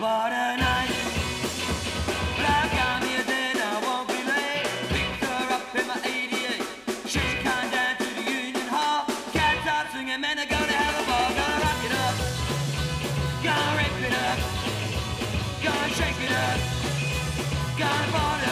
what a night. Black got me a day, I won't be late. Picked her up in my 88. She's kind down to the Union Hall. Cats out singing, man, they're gonna have a ball. Gonna rock it up, gonna rip it up, gonna shake it up, gonna party.